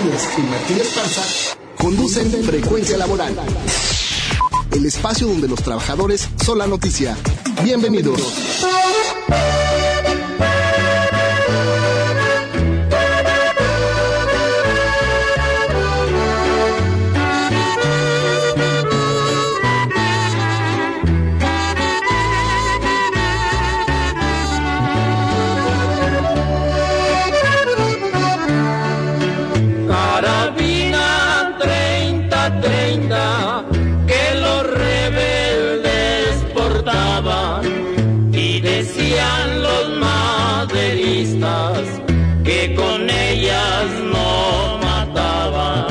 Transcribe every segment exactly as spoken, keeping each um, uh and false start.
Martínez y Martín Esparza conducen Frecuencia Laboral, el espacio donde los trabajadores son la noticia. Bienvenidos. Que con ellas no mataban.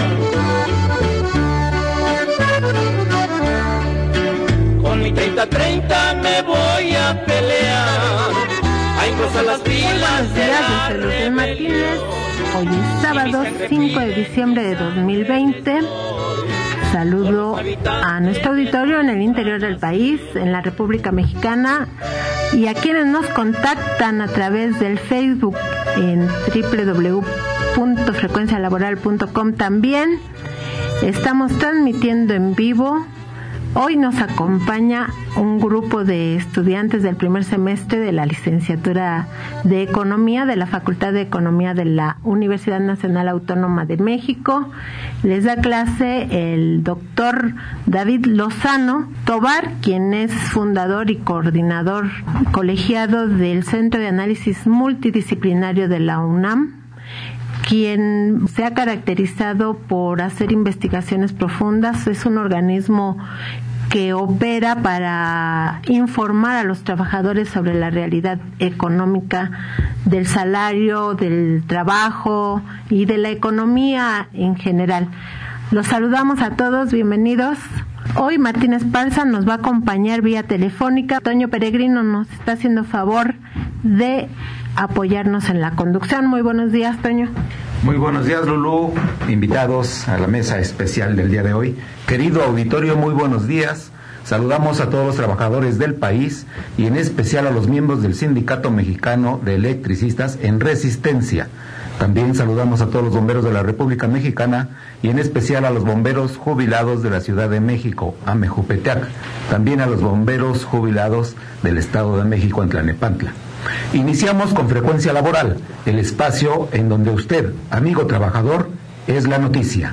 Con mi treinta treinta me voy a pelear, a engrosar las pilas de la rebelión. Martínez, hoy es sábado cinco de diciembre de dos mil veinte. Saludo a nuestro auditorio en el interior del país, en la República Mexicana, y a quienes nos contactan a través del Facebook en doble u doble u doble u punto frecuencia laboral punto com. También estamos transmitiendo en vivo. Hoy nos acompaña un grupo de estudiantes del primer semestre de la licenciatura de Economía de la Facultad de Economía de la Universidad Nacional Autónoma de México. Les da clase el doctor David Lozano Tobar, quien es fundador y coordinador colegiado del Centro de Análisis Multidisciplinario de la UNAM, quien se ha caracterizado por hacer investigaciones profundas. Es un organismo que opera para informar a los trabajadores sobre la realidad económica del salario, del trabajo y de la economía en general. Los saludamos a todos, bienvenidos. Hoy Martín Esparza nos va a acompañar vía telefónica. Toño Peregrino nos está haciendo favor de apoyarnos en la conducción. Muy buenos días, Toño. Muy buenos días, Lulú, invitados a la mesa especial del día de hoy. Querido auditorio, muy buenos días. Saludamos a todos los trabajadores del país y en especial a los miembros del Sindicato Mexicano de Electricistas en Resistencia. También saludamos a todos los bomberos de la República Mexicana y en especial a los bomberos jubilados de la Ciudad de México, Amejupetec. También a los bomberos jubilados del Estado de México, en Tlalnepantla. Iniciamos con Frecuencia Laboral, el espacio en donde usted, amigo trabajador, es la noticia.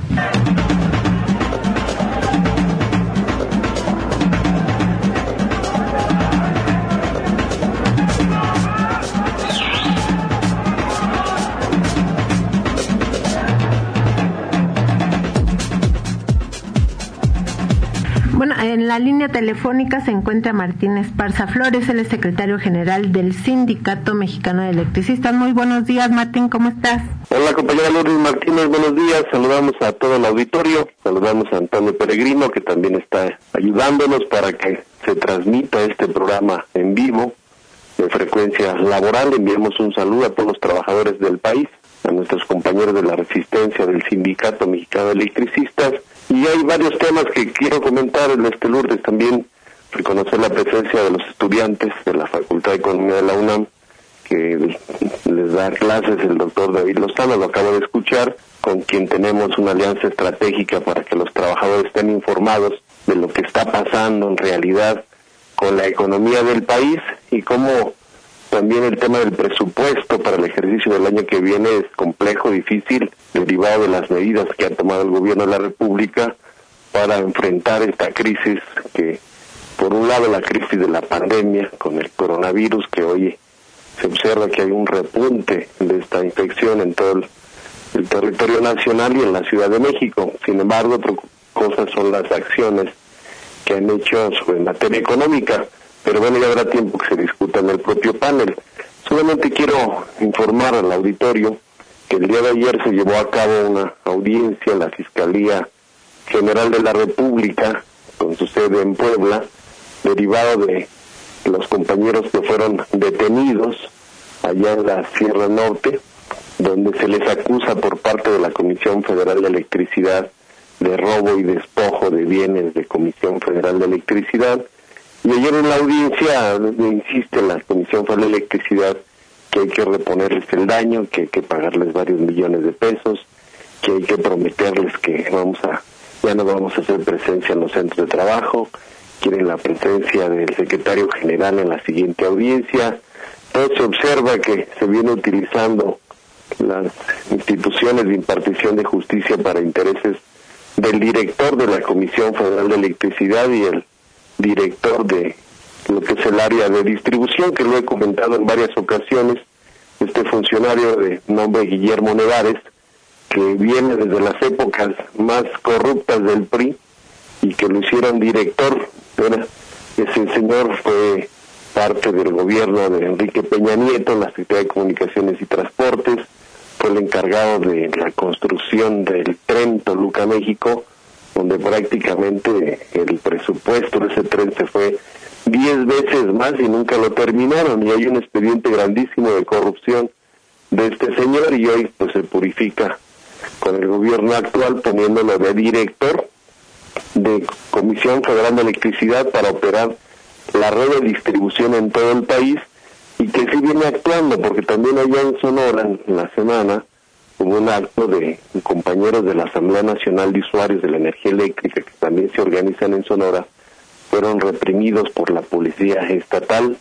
En la línea telefónica se encuentra Martín Esparza Flores, él es secretario general del Sindicato Mexicano de Electricistas. Muy buenos días, Martín, ¿cómo estás? Hola, compañera Lourdes Martínez, buenos días. Saludamos a todo el auditorio, saludamos a Antonio Peregrino, que también está ayudándonos para que se transmita este programa en vivo de Frecuencia Laboral. Enviamos un saludo a todos los trabajadores del país, a nuestros compañeros de la Resistencia del Sindicato Mexicano de Electricistas. Y hay varios temas que quiero comentar en este Lourdes. También reconocer la presencia de los estudiantes de la Facultad de Economía de la UNAM, que les da clases el doctor David Lozano, lo acabo de escuchar, con quien tenemos una alianza estratégica para que los trabajadores estén informados de lo que está pasando en realidad con la economía del país y cómo también el tema del presupuesto para el ejercicio del año que viene es complejo, difícil, derivado de las medidas que ha tomado el gobierno de la República para enfrentar esta crisis que, por un lado, la crisis de la pandemia con el coronavirus, que hoy se observa que hay un repunte de esta infección en todo el, el territorio nacional y en la Ciudad de México. Sin embargo, otra cosa son las acciones que han hecho en materia económica. Pero bueno, ya habrá tiempo que se discuta en el propio panel. Solamente quiero informar al auditorio que el día de ayer se llevó a cabo una audiencia en la Fiscalía General de la República, con su sede en Puebla, derivado de los compañeros que fueron detenidos allá en la Sierra Norte, donde se les acusa por parte de la Comisión Federal de Electricidad de robo y despojo de bienes de Comisión Federal de Electricidad. Y ayer en la audiencia insiste la Comisión Federal de Electricidad que hay que reponerles el daño, que hay que pagarles varios millones de pesos, que hay que prometerles que vamos a ya no vamos a hacer presencia en los centros de trabajo, quieren la presencia del secretario general en la siguiente audiencia. Entonces se observa que se viene utilizando las instituciones de impartición de justicia para intereses del director de la Comisión Federal de Electricidad y el director de lo que es el área de distribución, que lo he comentado en varias ocasiones, este funcionario de nombre Guillermo Nevares, que viene desde las épocas más corruptas del P R I y que lo hicieron director. Ahora, ese señor fue parte del gobierno de Enrique Peña Nieto, en la Secretaría de Comunicaciones y Transportes, fue el encargado de la construcción del tren Toluca-México, donde prácticamente el presupuesto de ese tren se fue diez veces más y nunca lo terminaron, y hay un expediente grandísimo de corrupción de este señor, y hoy pues se purifica con el gobierno actual poniéndolo de director de Comisión Federal de Electricidad para operar la red de distribución en todo el país, y que sí viene actuando, porque también allá en Sonora en la semana hubo un acto de compañeros de la Asamblea Nacional de Usuarios de la Energía Eléctrica, que también se organizan en Sonora, fueron reprimidos por la policía estatal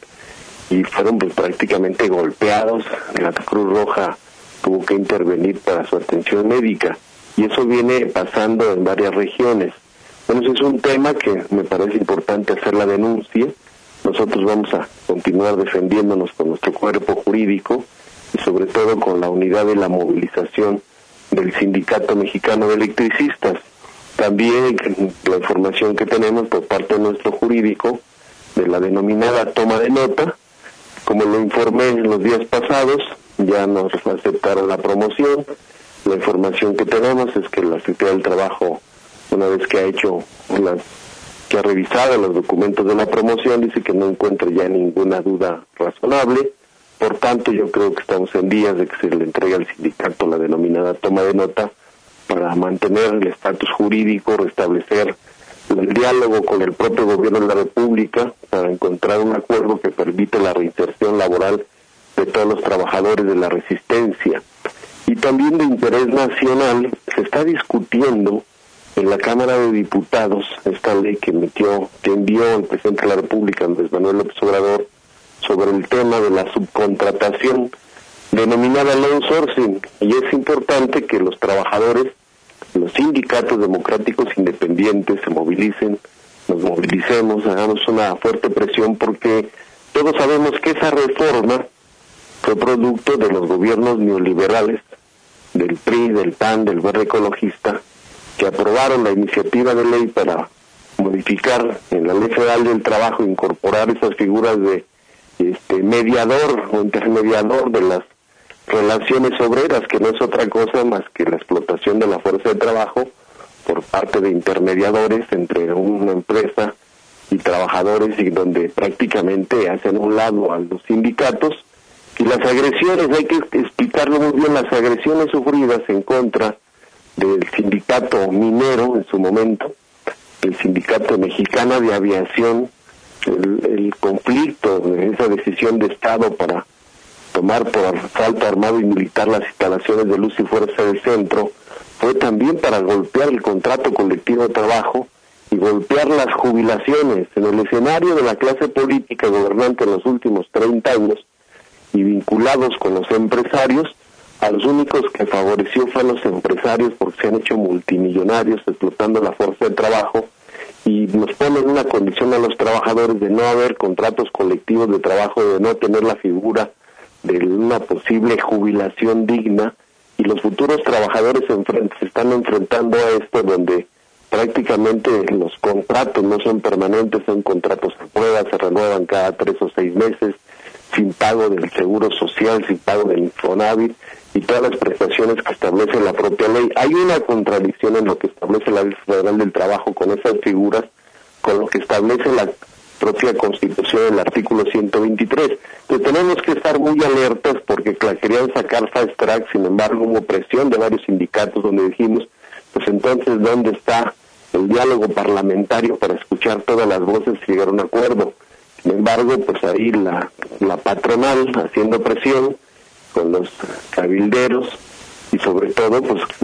y fueron pues, prácticamente golpeados. La Cruz Roja tuvo que intervenir para su atención médica, y eso viene pasando en varias regiones. Bueno, ese es un tema que me parece importante hacer la denuncia. Nosotros vamos a continuar defendiéndonos con nuestro cuerpo jurídico y sobre todo con la unidad de la movilización del Sindicato Mexicano de Electricistas. También la información que tenemos por parte de nuestro jurídico de la denominada toma de nota, como lo informé en los días pasados, ya nos aceptaron la promoción. La información que tenemos es que la Secretaría del Trabajo, una vez que ha hecho las que ha revisado los documentos de la promoción, dice que no encuentra ya ninguna duda razonable. Por tanto, yo creo que estamos en vías de que se le entregue al sindicato la denominada toma de nota para mantener el estatus jurídico, restablecer el diálogo con el propio gobierno de la República para encontrar un acuerdo que permite la reinserción laboral de todos los trabajadores de la resistencia. Y también de interés nacional, se está discutiendo en la Cámara de Diputados esta ley que emitió, que envió el presidente de la República, Andrés Manuel López Obrador, sobre el tema de la subcontratación denominada low sourcing, y es importante que los trabajadores, los sindicatos democráticos independientes se movilicen, nos movilicemos, hagamos una fuerte presión, porque todos sabemos que esa reforma fue producto de los gobiernos neoliberales, del P R I, del P A N, del Verde Ecologista, que aprobaron la iniciativa de ley para modificar en la Ley Federal del Trabajo, incorporar esas figuras de este mediador o intermediador de las relaciones obreras, que no es otra cosa más que la explotación de la fuerza de trabajo por parte de intermediadores entre una empresa y trabajadores, y donde prácticamente hacen un lado a los sindicatos. Y las agresiones, hay que explicarlo muy bien, las agresiones sufridas en contra del sindicato minero en su momento, el sindicato mexicano de aviación, el, el conflicto de esa decisión de Estado para tomar por asalto armado y militar las instalaciones de Luz y Fuerza del Centro, fue también para golpear el contrato colectivo de trabajo y golpear las jubilaciones. En el escenario de la clase política gobernante en los últimos treinta años y vinculados con los empresarios, a los únicos que favoreció fue a los empresarios, porque se han hecho multimillonarios explotando la fuerza de trabajo, y nos ponen una condición a los trabajadores de no haber contratos colectivos de trabajo, de no tener la figura de una posible jubilación digna, y los futuros trabajadores se, enfrent- se están enfrentando a esto, donde prácticamente los contratos no son permanentes, son contratos a prueba, se renuevan cada tres o seis meses, sin pago del seguro social, sin pago del Infonavit y todas las prestaciones que establece la propia ley. Hay una contradicción en lo que establece la Ley Federal del Trabajo con esas figuras, con lo que establece la propia Constitución en el artículo ciento veintitrés. Entonces tenemos que estar muy alertas, porque la querían sacar fast track, sin embargo hubo presión de varios sindicatos donde dijimos, pues entonces ¿dónde está el diálogo parlamentario para escuchar todas las voces y llegar a un acuerdo? Sin embargo, pues ahí la, la patronal haciendo presión con los cabilderos y sobre todo pues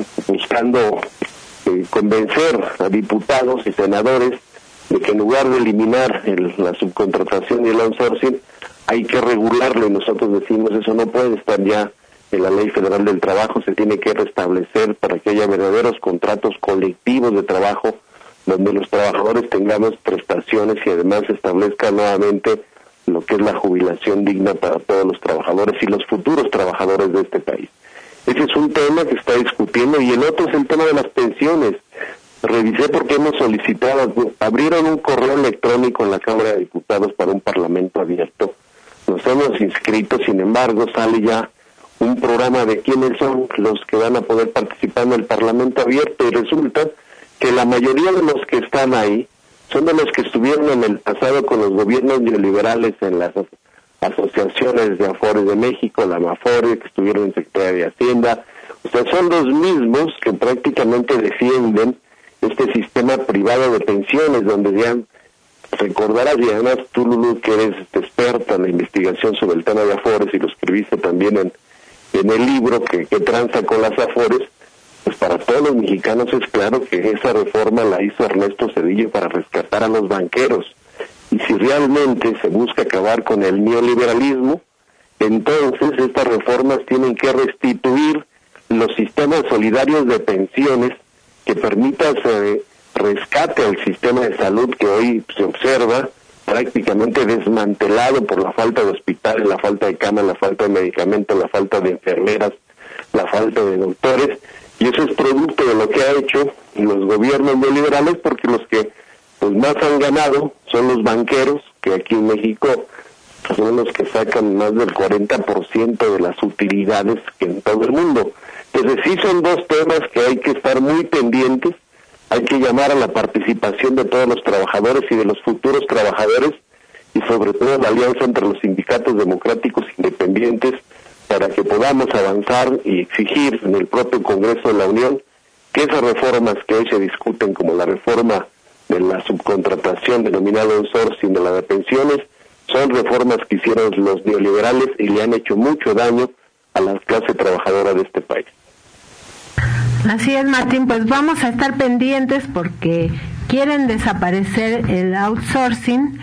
buscando eh, convencer a diputados y senadores de que en lugar de eliminar el, la subcontratación y el outsourcing, hay que regularlo, y nosotros decimos eso no puede estar ya en la Ley Federal del Trabajo, se tiene que restablecer para que haya verdaderos contratos colectivos de trabajo donde los trabajadores tengamos prestaciones y además se establezca nuevamente lo que es la jubilación digna para todos los trabajadores y los futuros trabajadores de este país. Ese es un tema que está discutiendo, y el otro es el tema de las pensiones. Revisé porque hemos solicitado, abrieron un correo electrónico en la Cámara de Diputados para un parlamento abierto. Nos hemos inscrito, sin embargo, sale ya un programa de quiénes son los que van a poder participar en el parlamento abierto, y resulta que la mayoría de los que están ahí son de los que estuvieron en el pasado con los gobiernos neoliberales en las asociaciones de Afore de México, la Amafore, que estuvieron en Secretaría de Hacienda. O sea, son los mismos que prácticamente defienden este sistema privado de pensiones, donde ya recordarás, y además tú, Lulú, que eres experta en la investigación sobre el tema de Afores y lo escribiste también en, en el libro que, que tranza con las Afores, pues para todos los mexicanos es claro que esa reforma la hizo Ernesto Zedillo para rescatar a los banqueros. Y si realmente se busca acabar con el neoliberalismo, entonces estas reformas tienen que restituir los sistemas solidarios de pensiones que permitan eh, rescate al sistema de salud que hoy se observa prácticamente desmantelado por la falta de hospitales, la falta de camas, la falta de medicamentos, la falta de enfermeras, la falta de doctores, y eso es producto de lo que ha hecho los gobiernos neoliberales, porque los que pues más han ganado son los banqueros, que aquí en México son los que sacan más del cuarenta por ciento de las utilidades que en todo el mundo. Entonces sí son dos temas que hay que estar muy pendientes, hay que llamar a la participación de todos los trabajadores y de los futuros trabajadores, y sobre todo la alianza entre los sindicatos democráticos independientes, para que podamos avanzar y exigir en el propio Congreso de la Unión que esas reformas que hoy se discuten, como la reforma de la subcontratación denominada outsourcing de la de pensiones, son reformas que hicieron los neoliberales y le han hecho mucho daño a la clase trabajadora de este país. Así es, Martín, pues vamos a estar pendientes porque quieren desaparecer el outsourcing,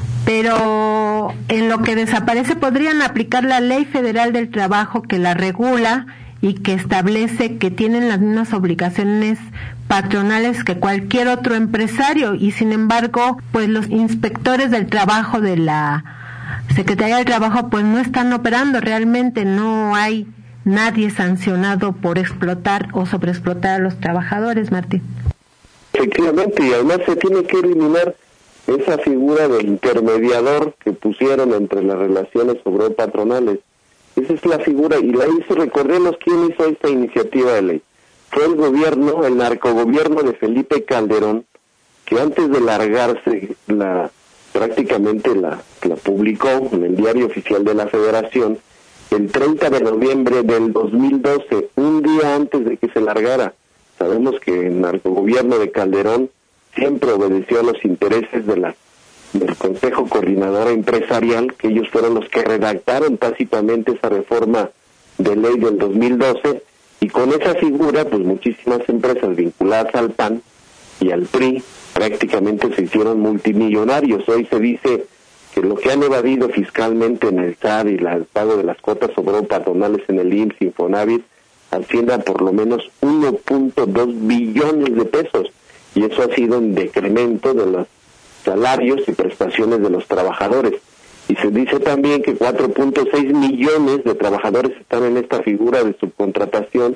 pero en lo que desaparece podrían aplicar la Ley Federal del Trabajo que la regula y que establece que tienen las mismas obligaciones patronales que cualquier otro empresario, y sin embargo, pues los inspectores del trabajo de la Secretaría del Trabajo pues no están operando, realmente no hay nadie sancionado por explotar o sobreexplotar a los trabajadores, Martín. Efectivamente, y además se tiene que eliminar esa figura de intermediador que pusieron entre las relaciones obrero-patronales. Esa es la figura, y la hizo, recordemos quién hizo esta iniciativa de ley. Fue el gobierno, el narcogobierno de Felipe Calderón, que antes de largarse, la prácticamente la, la publicó en el Diario Oficial de la Federación, el treinta de noviembre del dos mil doce, un día antes de que se largara. Sabemos que el narcogobierno de Calderón siempre obedeció a los intereses de la del Consejo Coordinador Empresarial, que ellos fueron los que redactaron tácitamente esa reforma de ley del dos mil doce, y con esa figura, pues muchísimas empresas vinculadas al P A N y al P R I prácticamente se hicieron multimillonarios. Hoy se dice que lo que han evadido fiscalmente en el S A R y el pago de las cuotas obrero-patronales en el I M S S, Infonavit, asciende a por lo menos uno punto dos billones de pesos, y eso ha sido un decremento de los salarios y prestaciones de los trabajadores. Y se dice también que cuatro punto seis millones de trabajadores están en esta figura de subcontratación,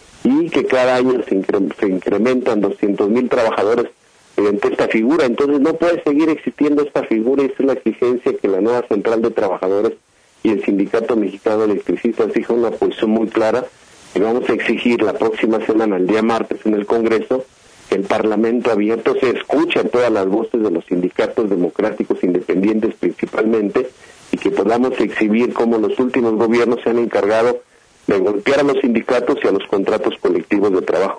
y que cada año se, incre- se incrementan doscientos mil trabajadores mediante esta figura. Entonces no puede seguir existiendo esta figura, y esa es la exigencia que la nueva Central de Trabajadores y el Sindicato Mexicano de Electricistas fija una posición muy clara, y vamos a exigir la próxima semana, el día martes, en el Congreso, que el Parlamento abierto se escuche a todas las voces de los sindicatos democráticos independientes principalmente, y que podamos exhibir cómo los últimos gobiernos se han encargado de golpear a los sindicatos y a los contratos colectivos de trabajo.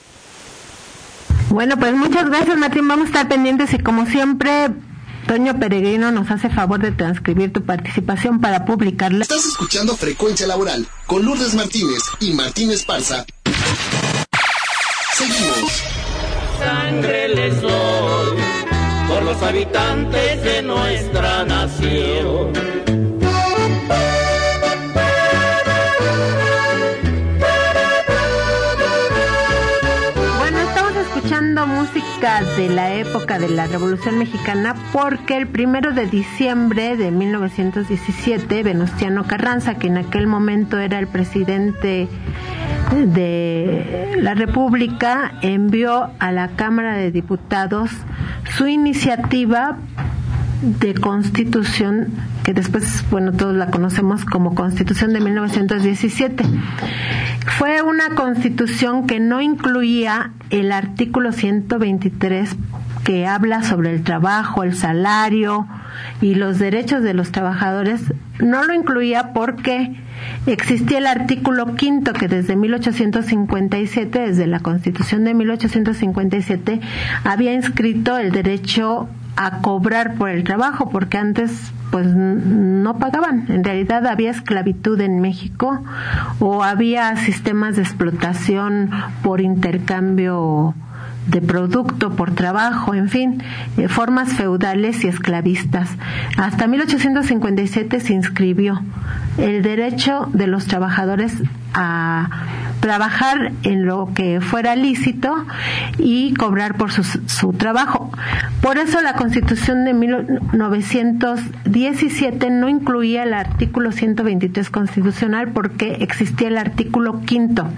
Bueno, pues muchas gracias, Martín, vamos a estar pendientes, y como siempre, Toño Peregrino nos hace favor de transcribir tu participación para publicarla. Estás escuchando Frecuencia Laboral con Lourdes Martínez y Martín Esparza. Seguimos. Sangre les doy por los habitantes de nuestra nación. Bueno, estamos escuchando música de la época de la Revolución Mexicana porque el primero de diciembre de mil novecientos diecisiete, Venustiano Carranza, que en aquel momento era el presidente de la República, envió a la Cámara de Diputados su iniciativa de constitución, que después, bueno, todos la conocemos como Constitución de mil novecientos diecisiete. Fue una constitución que no incluía el artículo ciento veintitrés, que habla sobre el trabajo, el salario y los derechos de los trabajadores. No lo incluía porque existía el artículo quinto, que desde mil ochocientos cincuenta y siete, desde la Constitución de mil ochocientos cincuenta y siete, había inscrito el derecho a cobrar por el trabajo, porque antes pues no pagaban. En realidad había esclavitud en México, o había sistemas de explotación por intercambio de producto por trabajo, en fin, eh, formas feudales y esclavistas. Hasta mil ochocientos cincuenta y siete se inscribió el derecho de los trabajadores a trabajar en lo que fuera lícito y cobrar por su, su trabajo. Por eso la Constitución de mil novecientos diecisiete no incluía el artículo ciento veintitrés constitucional, porque existía el artículo quinto.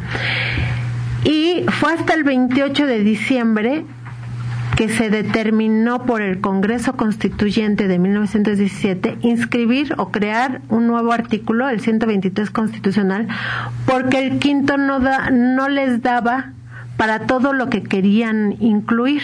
Y fue hasta el veintiocho de diciembre que se determinó por el Congreso Constituyente de mil novecientos diecisiete inscribir o crear un nuevo artículo, el ciento veintitrés constitucional, porque el quinto no da, no les daba para todo lo que querían incluir.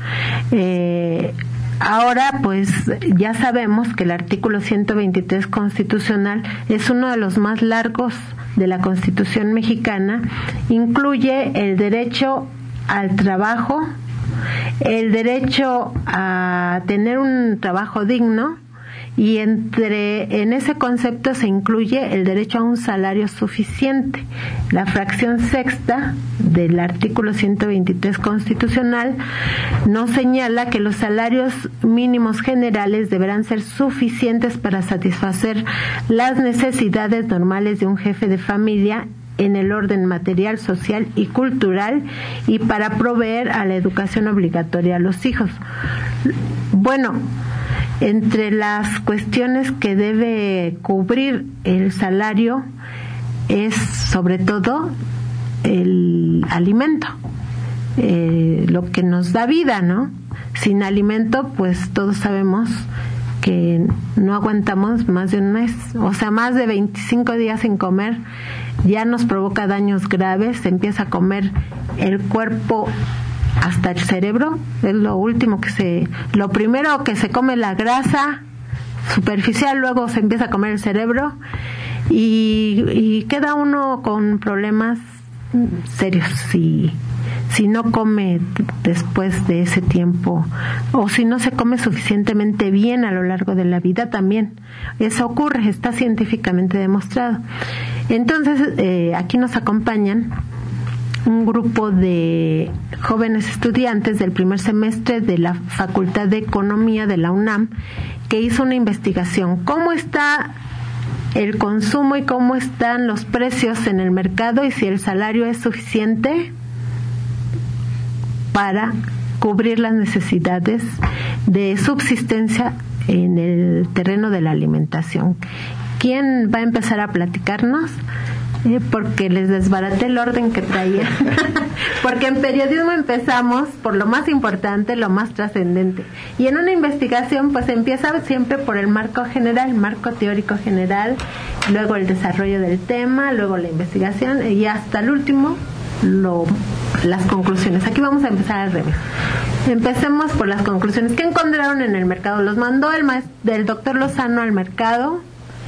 Eh, Ahora, pues, ya sabemos que el artículo ciento veintitrés constitucional es uno de los más largos de la Constitución mexicana. Incluye el derecho al trabajo, el derecho a tener un trabajo digno, y entre en ese concepto se incluye el derecho a un salario suficiente. La fracción sexta del artículo ciento veintitrés constitucional nos señala que los salarios mínimos generales deberán ser suficientes para satisfacer las necesidades normales de un jefe de familia en el orden material, social y cultural, y para proveer a la educación obligatoria a los hijos. Bueno, entre las cuestiones que debe cubrir el salario es sobre todo el alimento, eh, lo que nos da vida, ¿no? Sin alimento, pues todos sabemos que no aguantamos más de un mes, o sea, más de veinticinco días sin comer ya nos provoca daños graves. Se empieza a comer el cuerpo hasta el cerebro, es lo último que se, lo primero que se come la grasa superficial, luego se empieza a comer el cerebro y, y queda uno con problemas serios si, si no come después de ese tiempo, o si no se come suficientemente bien a lo largo de la vida también. Eso ocurre, está científicamente demostrado. Entonces, eh, aquí nos acompañan un grupo de jóvenes estudiantes del primer semestre de la Facultad de Economía de la UNAM, que hizo una investigación. ¿Cómo está el consumo y cómo están los precios en el mercado, y si el salario es suficiente para cubrir las necesidades de subsistencia en el terreno de la alimentación? ¿Quién va a empezar a platicarnos? Eh, porque les desbaraté el orden que traía. Porque en periodismo empezamos por lo más importante, lo más trascendente. Y en una investigación pues empieza siempre por el marco general, marco teórico general, luego el desarrollo del tema, luego la investigación y hasta el último lo, las conclusiones. Aquí vamos a empezar al revés. Empecemos por las conclusiones. ¿Qué encontraron en el mercado? Los mandó el, maestro, el doctor Lozano al mercado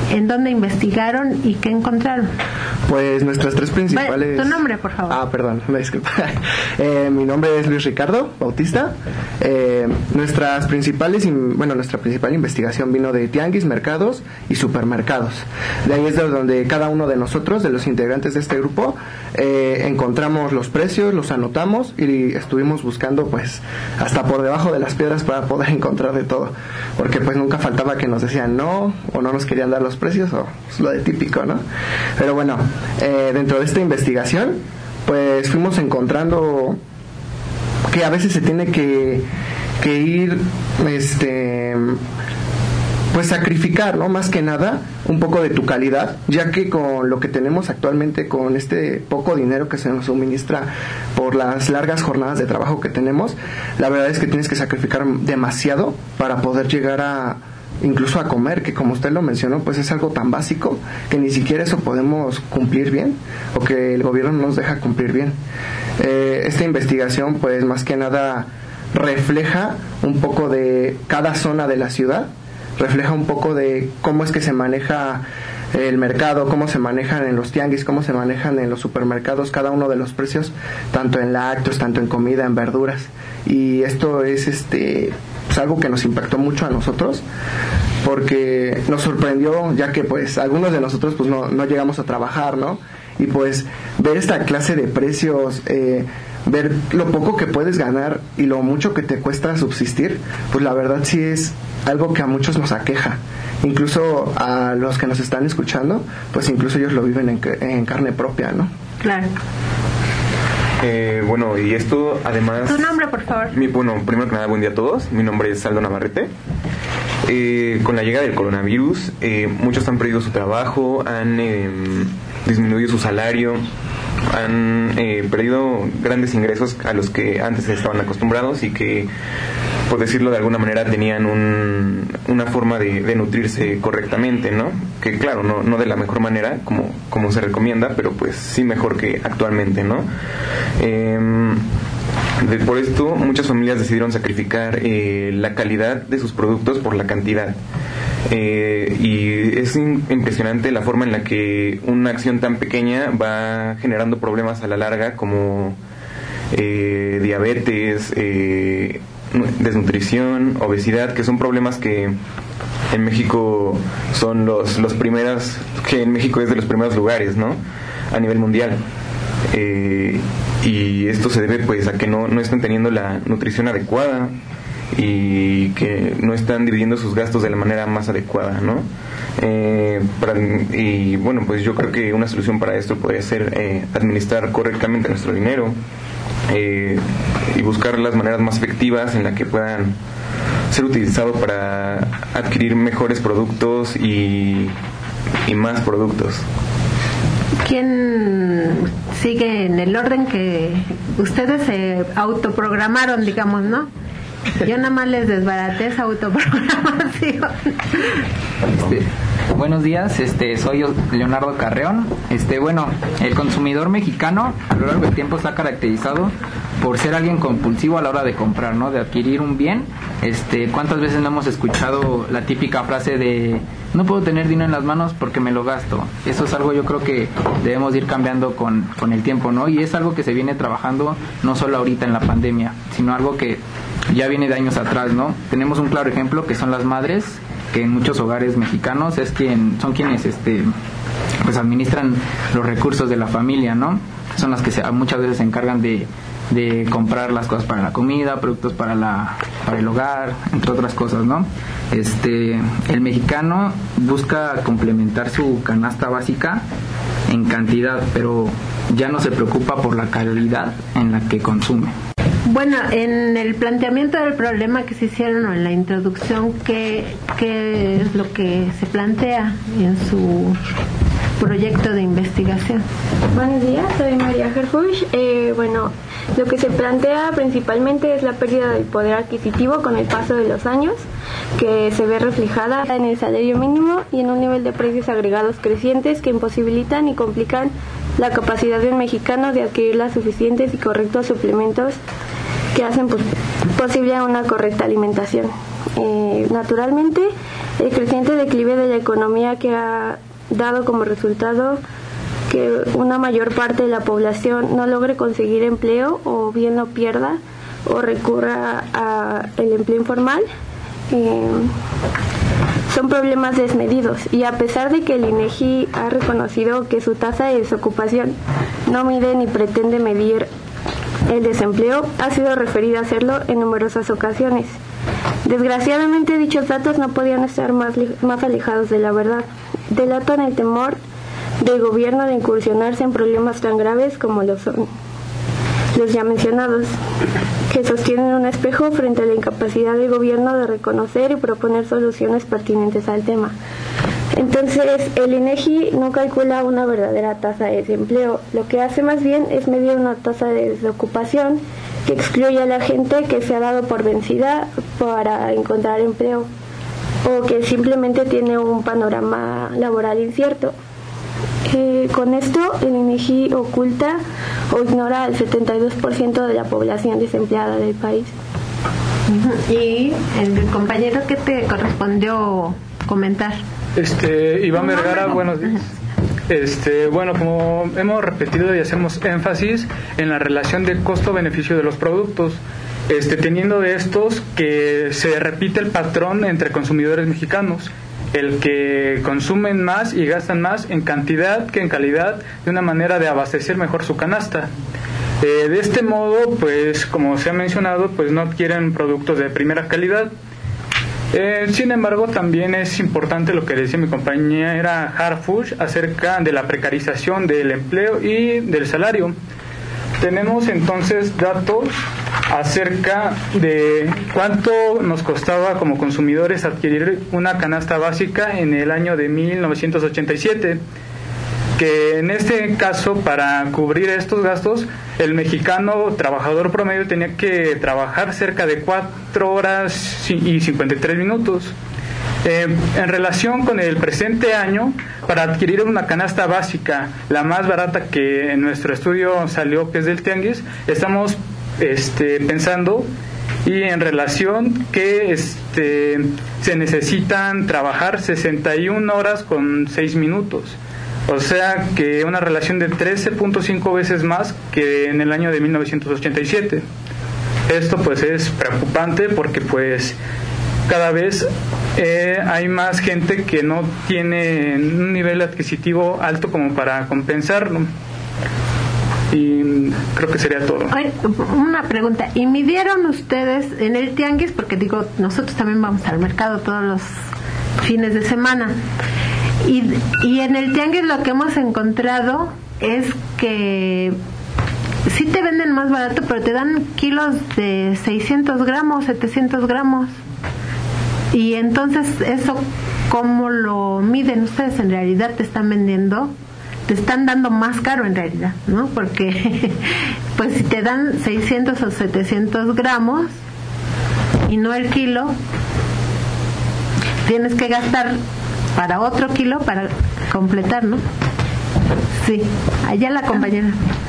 ¿En dónde investigaron y qué encontraron? Pues nuestras tres principales... Tu nombre, por favor. Ah, perdón, me disculpa. eh, mi nombre es Luis Ricardo Bautista. Eh, nuestras principales, bueno, nuestra principal investigación vino de tianguis, mercados y supermercados. De ahí es de donde cada uno de nosotros, de los integrantes de este grupo, eh, encontramos los precios, los anotamos y estuvimos buscando, pues, hasta por debajo de las piedras para poder encontrar de todo. Porque, pues, nunca faltaba que nos decían no, o no nos querían dar los precios, o es lo de típico, ¿no? Pero bueno, eh, dentro de esta investigación, pues fuimos encontrando que a veces se tiene que, que ir, este, pues sacrificar, ¿no? Más que nada, un poco de tu calidad, ya que con lo que tenemos actualmente, con este poco dinero que se nos suministra por las largas jornadas de trabajo que tenemos, la verdad es que tienes que sacrificar demasiado para poder llegar a incluso a comer, que como usted lo mencionó, pues es algo tan básico que ni siquiera eso podemos cumplir bien, o que el gobierno no nos deja cumplir bien. Eh, esta investigación, pues más que nada refleja un poco de cada zona de la ciudad, refleja un poco de cómo es que se maneja el mercado, cómo se manejan en los tianguis, cómo se manejan en los supermercados cada uno de los precios, tanto en lácteos, tanto en comida, en verduras. Y esto es este pues algo que nos impactó mucho a nosotros, porque nos sorprendió, ya que pues algunos de nosotros pues no, no llegamos a trabajar, ¿no? Y pues ver esta clase de precios, eh, ver lo poco que puedes ganar y lo mucho que te cuesta subsistir, pues la verdad sí es algo que a muchos nos aqueja. Incluso a los que nos están escuchando, pues incluso ellos lo viven en, en carne propia, ¿no? Claro. Eh, bueno, y esto además... Tu nombre, por favor. Mi, bueno, primero que nada, buen día a todos. Mi nombre es Aldo Navarrete. Eh, con la llegada del coronavirus, eh, muchos han perdido su trabajo, han eh, disminuido su salario, han eh, perdido grandes ingresos a los que antes estaban acostumbrados y que, por decirlo de alguna manera, tenían un, una forma de, de nutrirse correctamente, ¿no? Que claro, no, no de la mejor manera como, como se recomienda, pero pues sí mejor que actualmente, ¿no? Eh, de, por esto muchas familias decidieron sacrificar eh, la calidad de sus productos por la cantidad. Eh, y es impresionante la forma en la que una acción tan pequeña va generando problemas a la larga, como eh, diabetes, eh, desnutrición, obesidad, que son problemas que en México son los, los primeros, que en México es de los primeros lugares, ¿no? A nivel mundial. Eh, y esto se debe pues a que no, no están teniendo la nutrición adecuada y que no están dividiendo sus gastos de la manera más adecuada, ¿no? Eh, para, y bueno, pues yo creo que una solución para esto podría ser eh, administrar correctamente nuestro dinero, eh, y buscar las maneras más efectivas en las que puedan ser utilizados para adquirir mejores productos y, y más productos. ¿Quién sigue en el orden que ustedes se autoprogramaron, digamos, no? Yo nada más les desbaraté esa autoprogramación. Este, buenos días, este, soy Leonardo Carreón. Este, bueno, el consumidor mexicano a lo largo del tiempo está caracterizado por ser alguien compulsivo a la hora de comprar, ¿no? De adquirir un bien. Este, ¿cuántas veces no hemos escuchado la típica frase de no puedo tener dinero en las manos porque me lo gasto? Eso es algo yo creo que debemos ir cambiando con, con el tiempo, ¿no? Y es algo que se viene trabajando no solo ahorita en la pandemia, sino algo que ya viene de años atrás, ¿no? Tenemos un claro ejemplo que son las madres, que en muchos hogares mexicanos es quien, son quienes este, pues administran los recursos de la familia, ¿no? Son las que se, muchas veces se encargan de, de comprar las cosas para la comida, productos para la para el hogar, entre otras cosas, ¿no? Este, el mexicano busca complementar su canasta básica en cantidad, pero ya no se preocupa por la calidad en la que consume. Bueno, en el planteamiento del problema que se hicieron o en la introducción, ¿qué, qué es lo que se plantea en su proyecto de investigación? Buenos días, soy María Gerfush. Eh, bueno, lo que se plantea principalmente es la pérdida del poder adquisitivo con el paso de los años, que se ve reflejada en el salario mínimo y en un nivel de precios agregados crecientes que imposibilitan y complican la capacidad del mexicano de adquirir los suficientes y correctos suplementos que hacen posible una correcta alimentación. Eh, naturalmente, el creciente declive de la economía que ha dado como resultado que una mayor parte de la población no logre conseguir empleo o bien lo pierda o recurra al empleo informal, eh, son problemas desmedidos, y a pesar de que el INEGI ha reconocido que su tasa de desocupación no mide ni pretende medir el desempleo, ha sido referida a hacerlo en numerosas ocasiones. Desgraciadamente, dichos datos no podían estar más, más alejados de la verdad. Delatan el temor del gobierno de incursionarse en problemas tan graves como lo son los ya mencionados, que sostienen un espejo frente a la incapacidad del gobierno de reconocer y proponer soluciones pertinentes al tema. Entonces, el INEGI no calcula una verdadera tasa de desempleo. Lo que hace más bien es medir una tasa de desocupación que excluye a la gente que se ha dado por vencida para encontrar empleo o que simplemente tiene un panorama laboral incierto. Eh, con esto, el INEGI oculta o ignora al setenta y dos por ciento de la población desempleada del país. Y el compañero, ¿qué te correspondió comentar? Este, Iván Vergara, buenos días. Este, bueno, como hemos repetido y hacemos énfasis en la relación de costo-beneficio de los productos, este, teniendo de estos que se repite el patrón entre consumidores mexicanos, el que consumen más y gastan más en cantidad que en calidad, de una manera de abastecer mejor su canasta. Eh, de este modo, pues, como se ha mencionado, pues no adquieren productos de primera calidad. Eh, sin embargo, también es importante lo que decía mi compañera Harfuch acerca de la precarización del empleo y del salario. Tenemos entonces datos acerca de cuánto nos costaba como consumidores adquirir una canasta básica en el año de mil novecientos ochenta y siete, que en este caso, para cubrir estos gastos, el mexicano trabajador promedio tenía que trabajar cerca de cuatro horas y cincuenta y tres minutos. Eh, en relación con el presente año, para adquirir una canasta básica, la más barata que en nuestro estudio salió, que es del Tianguis, estamos este, pensando y en relación que este, se necesitan trabajar sesenta y una horas con seis minutos. O sea que una relación de trece punto cinco veces más que en el año de mil novecientos ochenta y siete. Esto pues es preocupante porque pues cada vez eh, hay más gente que no tiene un nivel adquisitivo alto como para compensarlo. Y creo que sería todo. Ay, una pregunta, ¿y midieron ustedes en el Tianguis? Porque digo, nosotros también vamos al mercado todos los fines de semana. Y, y en el Tianguis lo que hemos encontrado es que sí te venden más barato, pero te dan kilos de seiscientos gramos, setecientos gramos. Y entonces, ¿eso cómo lo miden ustedes? En realidad te están vendiendo, te están dando más caro en realidad, ¿no? Porque, pues si te dan seiscientos o setecientos gramos y no el kilo, tienes que gastar para otro kilo para completar, ¿no? Sí, allá la compañera.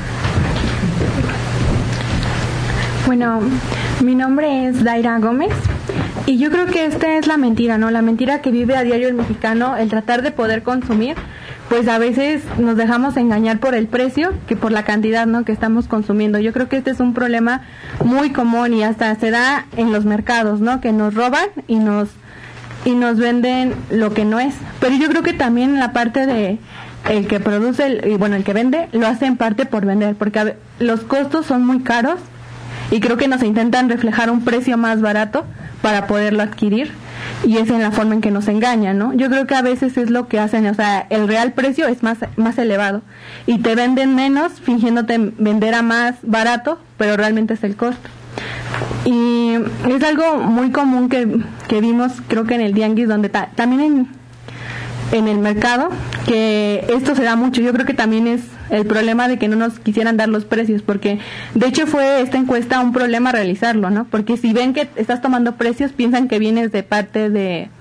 Bueno, mi nombre es Daira Gómez y yo creo que esta es la mentira, ¿no? La mentira que vive a diario el mexicano, el tratar de poder consumir, pues a veces nos dejamos engañar por el precio que por la cantidad, ¿no?, que estamos consumiendo. Yo creo que este es un problema muy común y hasta se da en los mercados, ¿no?, que nos roban y nos y nos venden lo que no es. Pero yo creo que también en la parte de el que produce el, y bueno, el que vende, lo hace en parte por vender, porque los costos son muy caros y creo que nos intentan reflejar un precio más barato para poderlo adquirir, y es en la forma en que nos engañan, ¿no? Yo creo que a veces es lo que hacen, o sea, el real precio es más más elevado y te venden menos fingiéndote vender a más barato, pero realmente es el costo. Y es algo muy común que, que vimos, creo que en el Tianguis, donde ta, también en, en el mercado, que esto se da mucho. Yo creo que también es el problema de que no nos quisieran dar los precios, porque de hecho fue esta encuesta un problema realizarlo, ¿no? Porque si ven que estás tomando precios, piensan que vienes de parte de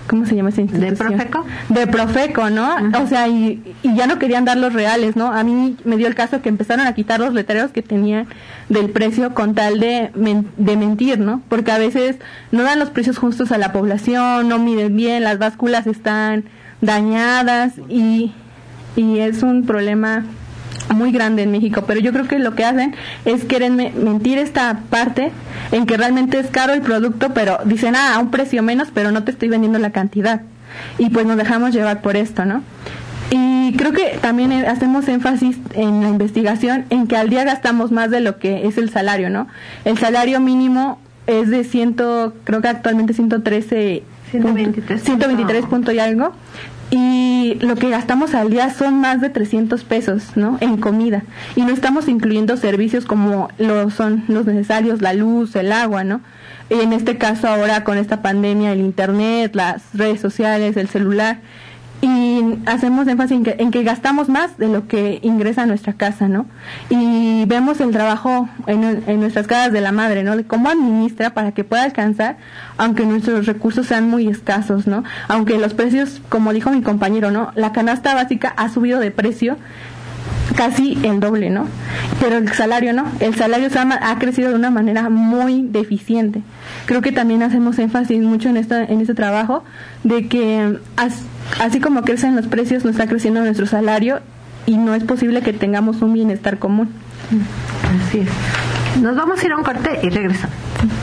¿cómo se llama esa institución? ¿De Profeco? De Profeco, ¿no? Uh-huh. O sea, y, y ya no querían dar los reales, ¿no? A mí me dio el caso que empezaron a quitar los letreros que tenían del precio con tal de, men- de mentir, ¿no? Porque a veces no dan los precios justos a la población, no miden bien, las básculas están dañadas y, y es un problema muy grande en México, pero yo creo que lo que hacen es quieren me- mentir esta parte en que realmente es caro el producto, pero dicen, ah, a un precio menos, pero no te estoy vendiendo la cantidad, y pues nos dejamos llevar por esto, ¿no? Y creo que también hacemos énfasis en la investigación en que al día gastamos más de lo que es el salario, ¿no? El salario mínimo es de ciento, creo que actualmente ciento trece, ciento veintitrés, ciento veintitrés punto y algo, y lo que gastamos al día son más de trescientos pesos, ¿no? En comida, y no estamos incluyendo servicios como lo son los necesarios, la luz, el agua, ¿no? Y en este caso ahora con esta pandemia, el internet, las redes sociales, el celular, y hacemos énfasis en que, en que gastamos más de lo que ingresa a nuestra casa, ¿no? Y vemos el trabajo en, en nuestras casas de la madre, ¿no? De cómo administra para que pueda alcanzar, aunque nuestros recursos sean muy escasos, ¿no? Aunque los precios, como dijo mi compañero, ¿no? La canasta básica ha subido de precio casi el doble, ¿no? Pero el salario no, el salario ha, ha crecido de una manera muy deficiente. Creo que también hacemos énfasis mucho en esta, en este trabajo de que as, así como crecen los precios, no está creciendo nuestro salario y no es posible que tengamos un bienestar común. Así es. Nos vamos a ir a un corte y regresamos.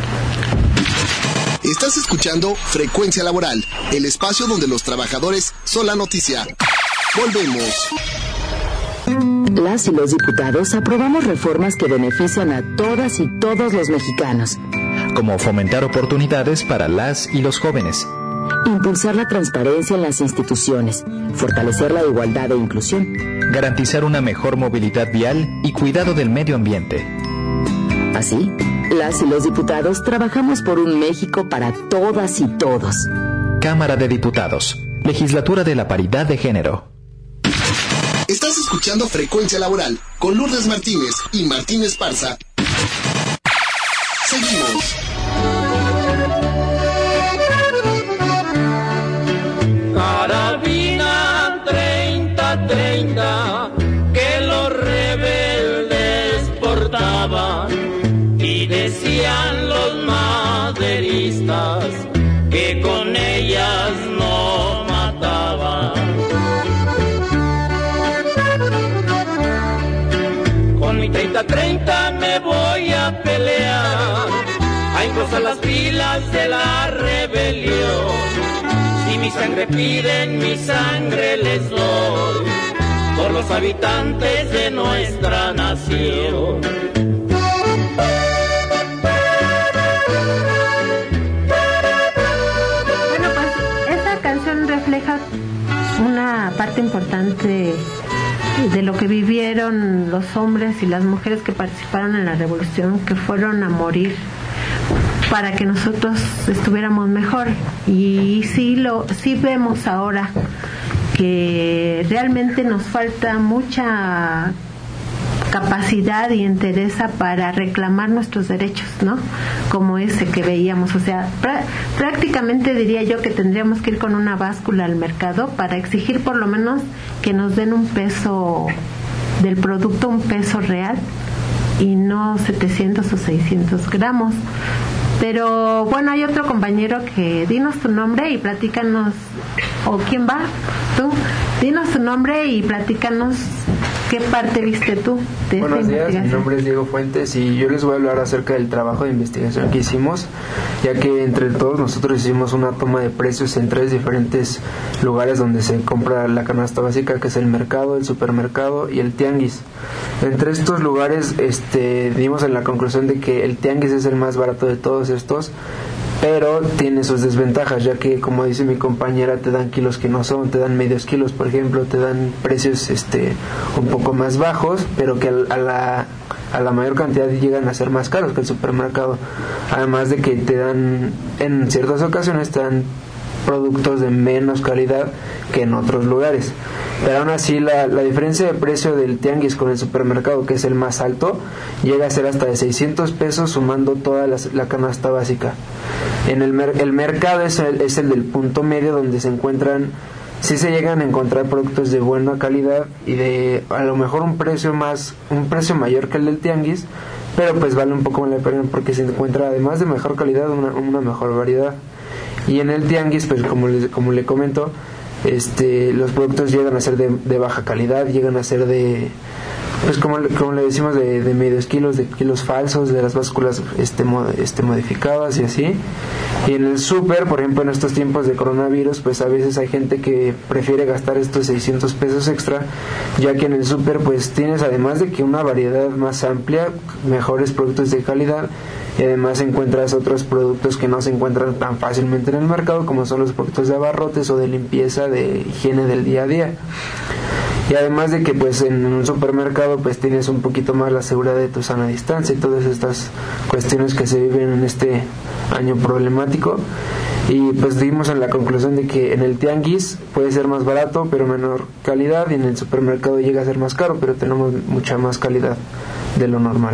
Estás escuchando Frecuencia Laboral, el espacio donde los trabajadores son la noticia. Volvemos. Las y los diputados aprobamos reformas que benefician a todas y todos los mexicanos. Como fomentar oportunidades para las y los jóvenes. Impulsar la transparencia en las instituciones. Fortalecer la igualdad e inclusión. Garantizar una mejor movilidad vial y cuidado del medio ambiente. Así, las y los diputados trabajamos por un México para todas y todos. Cámara de Diputados. Legislatura de la Paridad de Género. Estás escuchando Frecuencia Laboral con Lourdes Martínez y Martín Esparza. Seguimos. Carabina treinta treinta que los rebeldes portaban y decían los maderistas que con ellas no mataban. Con mi treinta treinta me voy a pelear, a engrosar las filas de la rebelión. Si mi sangre piden, mi sangre les doy, por los habitantes de nuestra nación. Bueno, pues esta canción refleja una parte importante de lo que vivieron los hombres y las mujeres que participaron en la revolución, que fueron a morir para que nosotros estuviéramos mejor. Y sí lo sí vemos ahora que realmente nos falta mucha capacidad y entereza para reclamar nuestros derechos, ¿no? Como ese que veíamos, o sea, pr- prácticamente diría yo que tendríamos que ir con una báscula al mercado para exigir por lo menos que nos den un peso del producto, un peso real y no setecientos o seiscientos gramos. Pero bueno, hay otro compañero que dinos tu nombre y platícanos, o quién va, tú, dinos tu nombre y platícanos qué parte viste tú de esta Buenos días, investigación. mi nombre es Diego Fuentes y yo les voy a hablar acerca del trabajo de investigación que hicimos, ya que entre todos nosotros hicimos una toma de precios en tres diferentes lugares donde se compra la canasta básica, que es el mercado, el supermercado y el tianguis. Entre estos lugares este, dimos en la conclusión de que el tianguis es el más barato de todos estos, pero tiene sus desventajas, ya que, como dice mi compañera, te dan kilos que no son, te dan medios kilos, por ejemplo, te dan precios este un poco más bajos, pero que a la, a la mayor cantidad llegan a ser más caros que el supermercado. Además de que te dan, en ciertas ocasiones, te dan productos de menos calidad que en otros lugares. Pero aún así la, la diferencia de precio del tianguis con el supermercado, que es el más alto, llega a ser hasta de seiscientos pesos sumando toda la, la canasta básica. En el, mer- el mercado es el, es el del punto medio, donde se encuentran, sí se llegan a encontrar productos de buena calidad y de a lo mejor un precio más, un precio mayor que el del tianguis, pero pues vale un poco más la pena porque se encuentra, además de mejor calidad, una, una mejor variedad. Y en el tianguis, pues como le, como le comento, este, los productos llegan a ser de, de baja calidad, llegan a ser de, pues como, como le decimos, de, de medios kilos, de kilos falsos, de las básculas este, mod, este, modificadas y así. Y en el súper, por ejemplo, en estos tiempos de coronavirus, pues a veces hay gente que prefiere gastar estos seiscientos pesos extra, ya que en el súper pues tienes, además de que una variedad más amplia, mejores productos de calidad, y además encuentras otros productos que no se encuentran tan fácilmente en el mercado, como son los productos de abarrotes o de limpieza, de higiene del día a día. Y además de que pues en un supermercado pues tienes un poquito más la seguridad de tu sana distancia y todas estas cuestiones que se viven en este año problemático. Y pues dimos en la conclusión de que en el tianguis puede ser más barato pero menor calidad, y en el supermercado llega a ser más caro pero tenemos mucha más calidad de lo normal.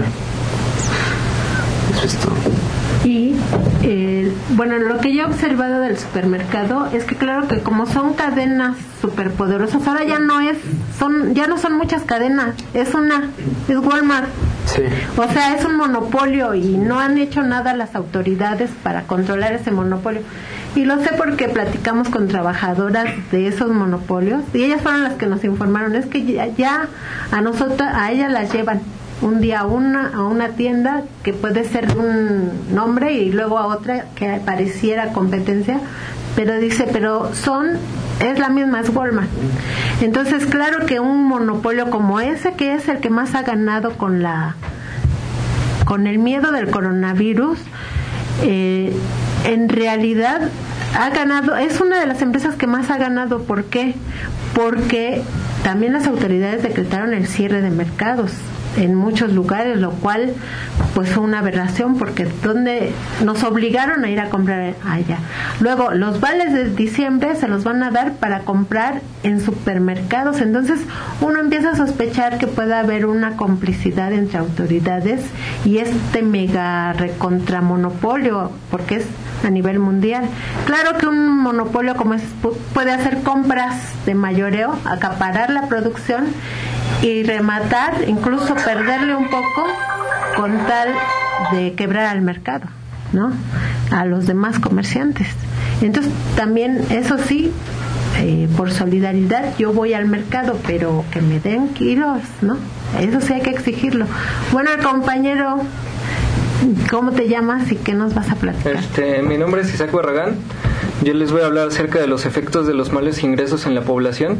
Eso es todo. Y eh, bueno, lo que yo he observado del supermercado es que claro que como son cadenas superpoderosas, ahora ya no es, son, ya no son muchas cadenas, es una, es Walmart. Sí. O sea, es un monopolio y no han hecho nada las autoridades para controlar ese monopolio. Y lo sé porque platicamos con trabajadoras de esos monopolios y ellas fueron las que nos informaron, es que ya, ya a nosotras, a ellas las llevan un día a una, a una tienda que puede ser un nombre y luego a otra que pareciera competencia, pero dice, pero son, es la misma, es Walmart. Entonces, claro que un monopolio como ese, que es el que más ha ganado con la con el miedo del coronavirus, eh, en realidad ha ganado, es una de las empresas que más ha ganado. ¿Por qué? Porque también las autoridades decretaron el cierre de mercados en muchos lugares, lo cual pues fue una aberración porque donde nos obligaron a ir a comprar allá. Luego los vales de diciembre se los van a dar para comprar en supermercados, entonces uno empieza a sospechar que puede haber una complicidad entre autoridades y este mega recontramonopolio, porque es a nivel mundial. Claro que un monopolio como ese puede hacer compras de mayoreo, acaparar la producción y rematar, incluso perderle un poco con tal de quebrar al mercado, ¿no? A los demás comerciantes. Entonces también, eso sí, eh, por solidaridad yo voy al mercado, pero que me den kilos, ¿no? Eso sí hay que exigirlo. Bueno, el compañero, ¿cómo te llamas y qué nos vas a platicar? Este, mi nombre es Isaac Barragán. Yo les voy a hablar acerca de los efectos de los malos ingresos en la población.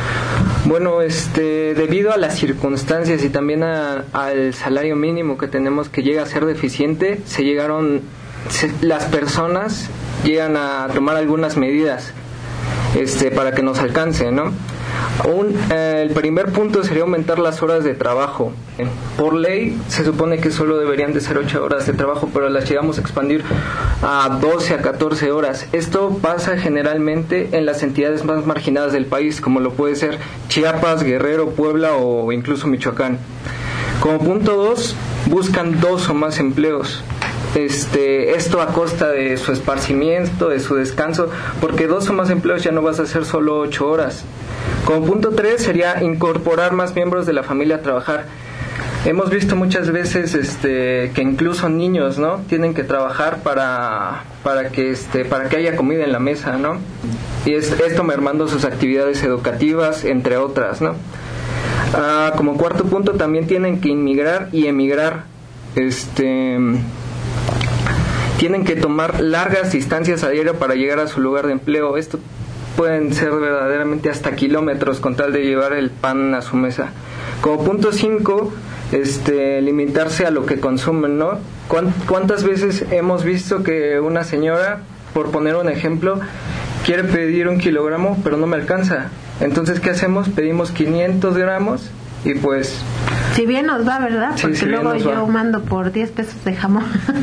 Bueno, este, debido a las circunstancias y también a, al salario mínimo que tenemos, que llega a ser deficiente, se llegaron, se, las personas llegan a tomar algunas medidas, este, para que nos alcance, ¿no? Un, eh, el primer punto sería aumentar las horas de trabajo. Por ley se supone que solo deberían de ser ocho horas de trabajo, pero las llegamos a expandir a doce a catorce horas. Esto pasa generalmente en las entidades más marginadas del país, como lo puede ser Chiapas, Guerrero, Puebla o incluso Michoacán. Como punto dos, buscan dos o más empleos. Este, esto a costa de su esparcimiento, de su descanso, porque dos o más empleos ya no vas a hacer solo ocho horas. Como punto tres sería incorporar más miembros de la familia a trabajar. Hemos visto muchas veces este, que incluso niños, ¿no?, tienen que trabajar para, para, que, este, para que haya comida en la mesa, ¿no? Y es, esto mermando sus actividades educativas, entre otras, ¿no? Ah, como cuarto punto también tienen que inmigrar y emigrar. Este... Tienen que tomar largas distancias a diario para llegar a su lugar de empleo. Esto pueden ser verdaderamente hasta kilómetros con tal de llevar el pan a su mesa. Como punto cinco, este, limitarse a lo que consumen, ¿no? ¿Cuántas veces hemos visto que una señora, por poner un ejemplo, quiere pedir un kilogramo pero no me alcanza? Entonces, ¿qué hacemos? Pedimos quinientos gramos y pues... Si bien nos va, ¿verdad? Porque sí, si luego yo va. mando por diez pesos de jamón.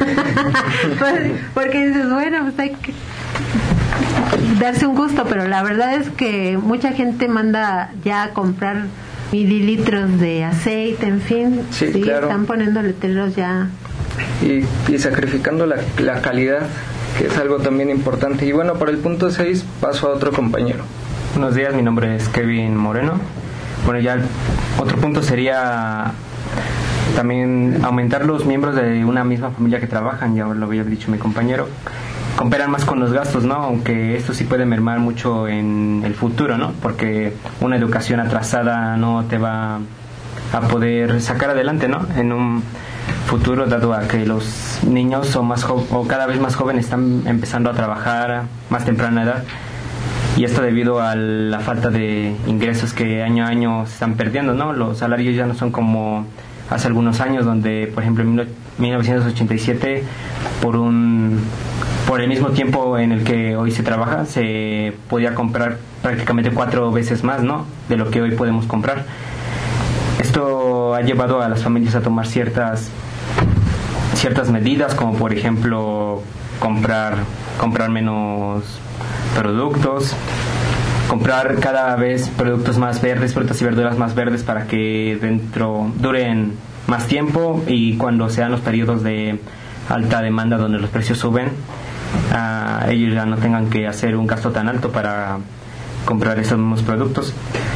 Porque dices, bueno, pues hay que darse un gusto, pero la verdad es que mucha gente manda ya a comprar mililitros de aceite, en fin. Sí, sí claro. Están poniendo letreros ya. Y, y sacrificando la, la calidad. que es algo también importante. Y bueno, para el punto seis paso a otro compañero. Buenos días, mi nombre es Kevin Moreno. Bueno, ya el otro punto sería también aumentar los miembros de una misma familia que trabajan, ya lo había dicho mi compañero. Cooperan más con los gastos, ¿no? Aunque esto sí puede mermar mucho en el futuro, ¿no? Porque una educación atrasada no te va a poder sacar adelante, ¿no? En un futuro, dado a que los niños o más jo- o cada vez más jóvenes están empezando a trabajar a más temprana edad, y esto debido a la falta de ingresos que año a año se están perdiendo, ¿no? Los salarios ya no son como hace algunos años, donde por ejemplo en mil novecientos ochenta y siete por un por el mismo tiempo en el que hoy se trabaja se podía comprar prácticamente cuatro veces más, ¿no? De lo que hoy podemos comprar. Esto ha llevado a las familias a tomar ciertas ciertas medidas, como por ejemplo comprar comprar menos productos, comprar cada vez productos más verdes, frutas y verduras más verdes, para que dentro duren más tiempo, y cuando sean los periodos de alta demanda donde los precios suben, uh, ellos ya no tengan que hacer un gasto tan alto para comprar esos mismos productos.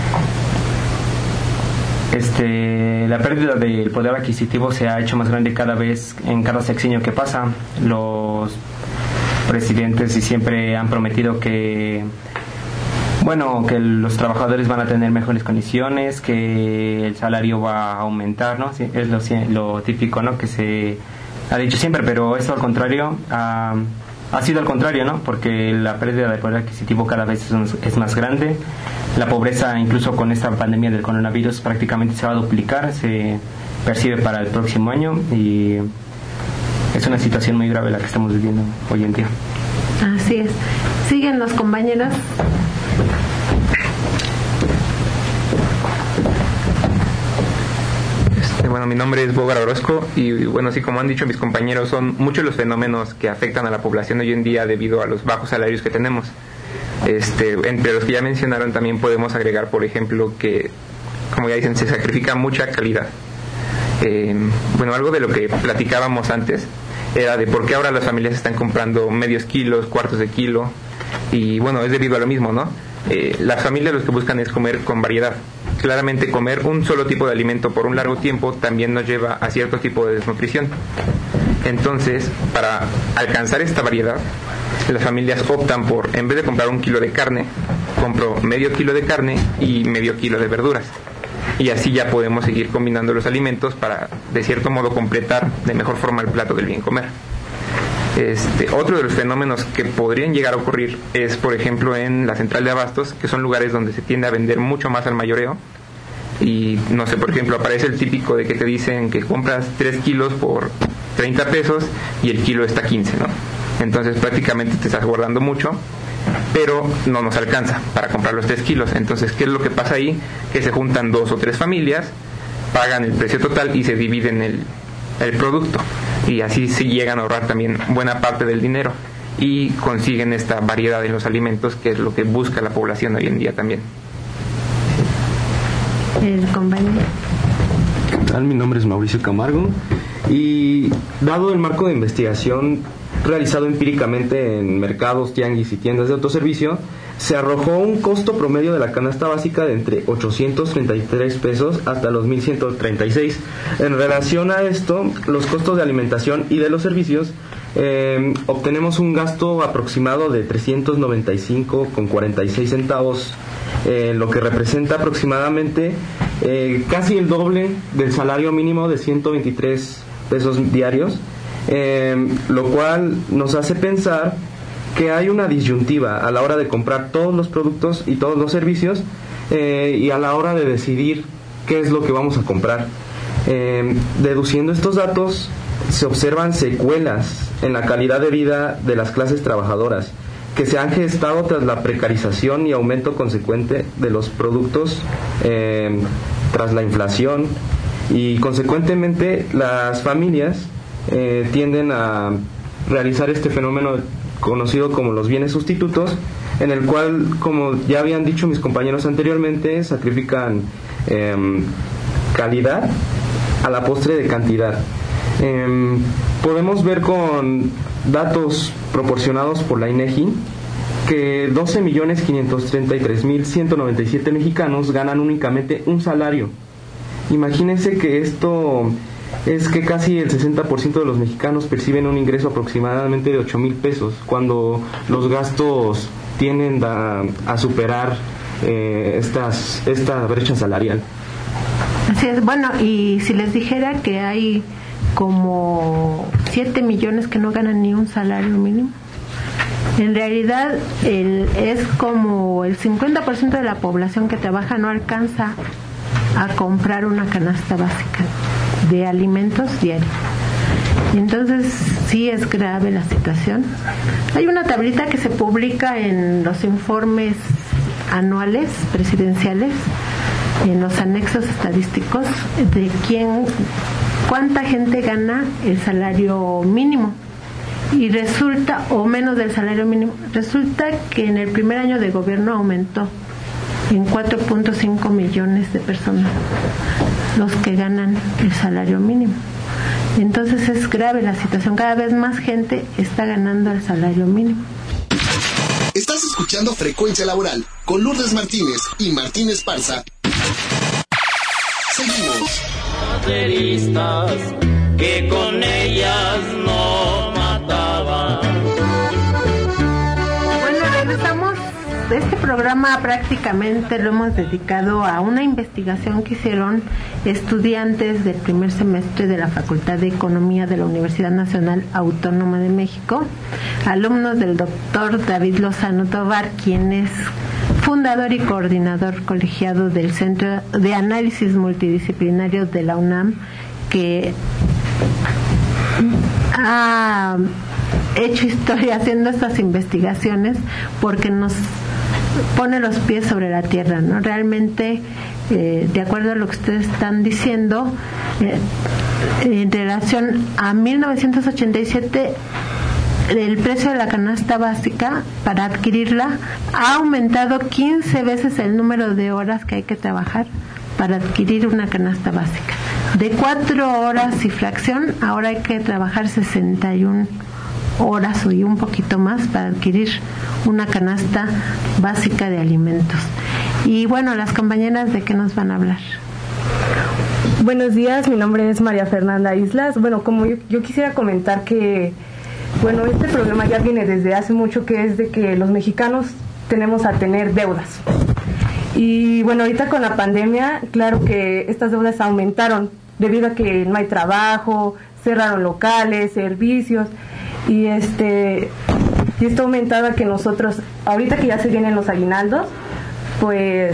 Este, la pérdida del poder adquisitivo se ha hecho más grande cada vez en cada sexenio que pasa. Los presidentes y siempre han prometido que bueno que los trabajadores van a tener mejores condiciones, que el salario va a aumentar, ¿no? Sí, es lo, lo típico, ¿no? Que se ha dicho siempre, pero esto al contrario ha, ha sido al contrario, ¿no? Porque la pérdida del poder adquisitivo cada vez es, es más grande. La pobreza, incluso con esta pandemia del coronavirus, prácticamente se va a duplicar, se percibe para el próximo año, y es una situación muy grave la que estamos viviendo hoy en día. Así es. Siguen los compañeros. Este, bueno, mi nombre es Bogar Orozco y bueno, así como han dicho mis compañeros, son muchos los fenómenos que afectan a la población hoy en día debido a los bajos salarios que tenemos. Este, entre los que ya mencionaron también podemos agregar, por ejemplo, que, como ya dicen, se sacrifica mucha calidad. Eh, bueno, algo de lo que platicábamos antes era de por qué ahora las familias están comprando medios kilos, cuartos de kilo, y bueno, es debido a lo mismo, ¿no? Eh, las familias lo que buscan es comer con variedad. Claramente comer un solo tipo de alimento por un largo tiempo también nos lleva a cierto tipo de desnutrición. Entonces, para alcanzar esta variedad, las familias optan por, en vez de comprar un kilo de carne, compro medio kilo de carne y medio kilo de verduras. Y así ya podemos seguir combinando los alimentos para, de cierto modo, completar de mejor forma el plato del bien comer. Este, otro de los fenómenos que podrían llegar a ocurrir es, por ejemplo, en la central de abastos, que son lugares donde se tiende a vender mucho más al mayoreo. Y, no sé, por ejemplo, aparece el típico de que te dicen que compras tres kilos por treinta pesos y el kilo está quince, ¿no? Entonces prácticamente te estás guardando mucho, pero no nos alcanza para comprar los tres kilos. Entonces, ¿qué es lo que pasa ahí? Que se juntan dos o tres familias, pagan el precio total y se dividen el, el producto. Y así se llegan a ahorrar también buena parte del dinero y consiguen esta variedad en los alimentos, que es lo que busca la población hoy en día también. El compañero. ¿Qué tal? Mi nombre es Mauricio Camargo y dado el marco de investigación realizado empíricamente en mercados, tianguis y tiendas de autoservicio, se arrojó un costo promedio de la canasta básica de entre ochocientos treinta y tres pesos hasta los mil ciento treinta y seis. En relación a esto, los costos de alimentación y de los servicios, eh, obtenemos un gasto aproximado de trescientos noventa y cinco con cuarenta y seis centavos, eh, lo que representa aproximadamente eh, casi el doble del salario mínimo de ciento veintitrés pesos diarios. Eh, lo cual nos hace pensar que hay una disyuntiva a la hora de comprar todos los productos y todos los servicios, eh, y a la hora de decidir qué es lo que vamos a comprar. Eh, deduciendo estos datos, se observan secuelas en la calidad de vida de las clases trabajadoras que se han gestado tras la precarización y aumento consecuente de los productos, eh, tras la inflación, y consecuentemente las familias Eh, tienden a realizar este fenómeno conocido como los bienes sustitutos, en el cual, como ya habían dicho mis compañeros anteriormente, sacrifican eh, calidad a la postre de cantidad. Eh, podemos ver con datos proporcionados por la INEGI que doce millones quinientos treinta y tres mil ciento noventa y siete mexicanos ganan únicamente un salario. Imagínense que esto es que casi el sesenta por ciento de los mexicanos perciben un ingreso aproximadamente de ocho mil pesos, cuando los gastos tienden a, a superar eh, estas, esta brecha salarial. Así es. Bueno, y si les dijera que hay como siete millones que no ganan ni un salario mínimo, en realidad el, es como el cincuenta por ciento de la población que trabaja no alcanza a comprar una canasta básica de alimentos diarios. Entonces sí es grave la situación. Hay una tablita que se publica en los informes anuales presidenciales, en los anexos estadísticos, de quién, cuánta gente gana el salario mínimo, y resulta, o menos del salario mínimo, resulta que en el primer año de gobierno aumentó en cuatro punto cinco millones de personas los que ganan el salario mínimo. Entonces es grave la situación, cada vez más gente está ganando el salario mínimo. Estás escuchando Frecuencia Laboral con Lourdes Martínez y Martín Esparza. Seguimos. Que con ellas no mataban. Bueno, regresamos. Este programa prácticamente lo hemos dedicado a una investigación que hicieron estudiantes del primer semestre de la Facultad de Economía de la Universidad Nacional Autónoma de México, alumnos del doctor David Lozano Tovar, quien es fundador y coordinador colegiado del Centro de Análisis Multidisciplinario de la UNAM, que ha hecho historia haciendo estas investigaciones porque nos pone los pies sobre la tierra, ¿no? Realmente, eh, de acuerdo a lo que ustedes están diciendo, eh, en relación a mil novecientos ochenta y siete, el precio de la canasta básica para adquirirla ha aumentado quince veces el número de horas que hay que trabajar para adquirir una canasta básica. De cuatro horas y fracción, ahora hay que trabajar sesenta y una horas y un poquito más para adquirir una canasta básica de alimentos. Y bueno, las compañeras, ¿de qué nos van a hablar? Buenos días, mi nombre es María Fernanda Islas. Bueno, como yo, yo quisiera comentar que, bueno, este problema ya viene desde hace mucho, que es de que los mexicanos tenemos a tener deudas. Y bueno, ahorita con la pandemia, claro que estas deudas aumentaron debido a que no hay trabajo, cerraron locales, servicios, y este y esto ha aumentado a que nosotros, ahorita que ya se vienen los aguinaldos, pues